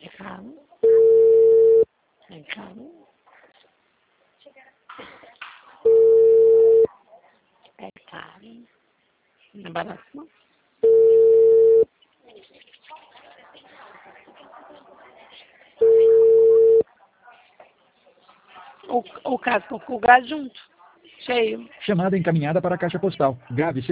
Calma. Calma. É calma. Não balança não. O caso com o gás junto. Cheio. Chamada encaminhada para a caixa postal. Grave